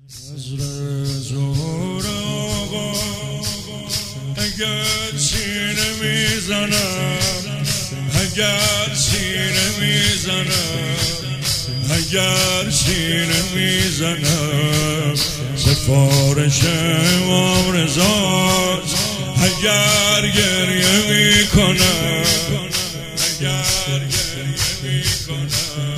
زور آقا اگر سینه میزنم، اگر سینه میزنم، اگر سینه میزنم، سفارش امام رضاست. اگر گریه میکنم، اگر گریه میکنم،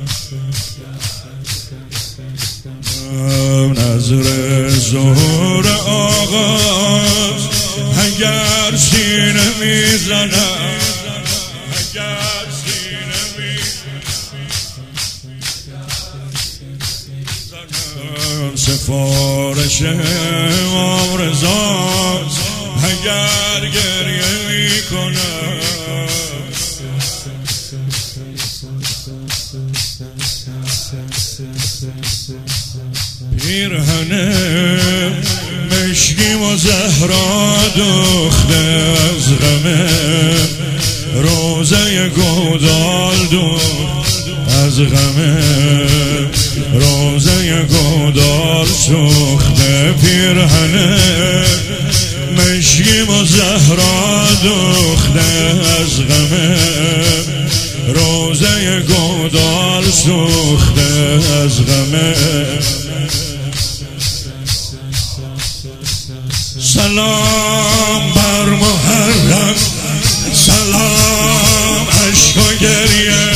نظر ظهور آغاز. اگر سینه میزنم، اگر سینه میزنم، سفارش امام رضاست. اگر گریه میکنم، پیرهن مشکیم و زهرا دوخته از غم، روزه گودال دوخت از غم، روزه گودال سوخته. پیرهن مشکیم و زهرا دوخته از غم، روزه گودال سوخته از غم. سلام بر محرم، سلام عشق و گریه،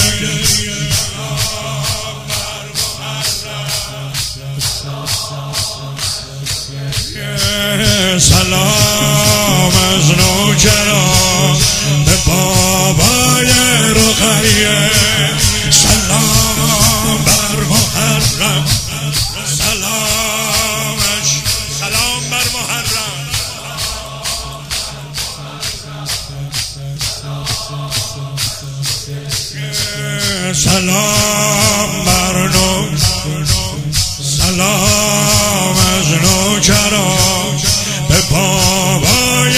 سلام از نوجران به بابای رقیه. سلام بر محرم، سلامش، سلام بر محرم، سلام بر نو، سلام از نوجران به بابای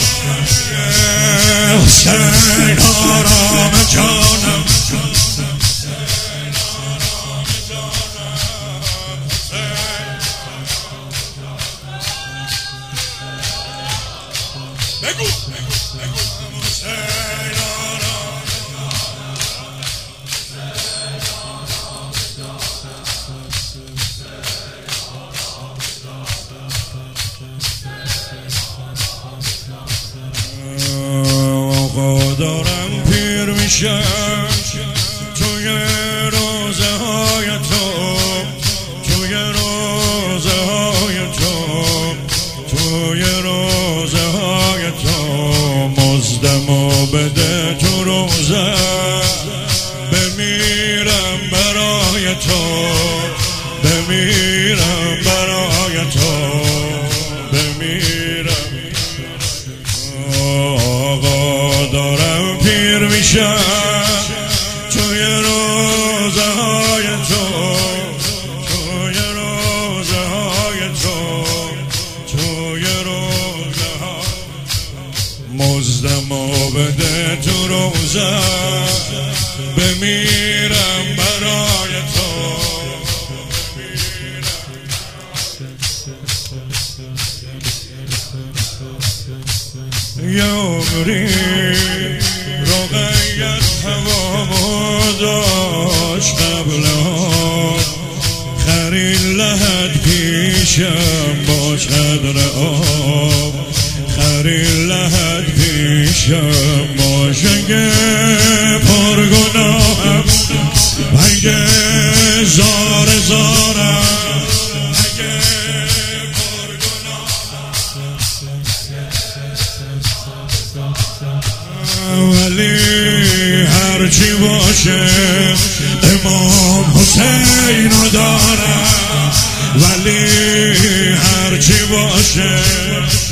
حسین آرام جانم. بگو حسین آرام، آقا دارم پیر میشم توی روزه های تو، توی روزه های تو، توی روزه های تو. مزدمو بده تو روزه، بمیرم برای تو، بمیرم برای تو، بمیرم. آقا دارم پیر میشم توی روزه های تو، توی روزه های تو، توی روزه ها. مزدمو بده تو روزه، بمیرم برای تو. یه عمری رقیت هوامو داشت قبلا، خرید لحد پیشم با چادر آب، خرید لحد پیشم با شنگ پرگناهم. اگه زار زارم، اگه ولی هرچی باشه امام حسین رو دارم، ولی هرچی باشه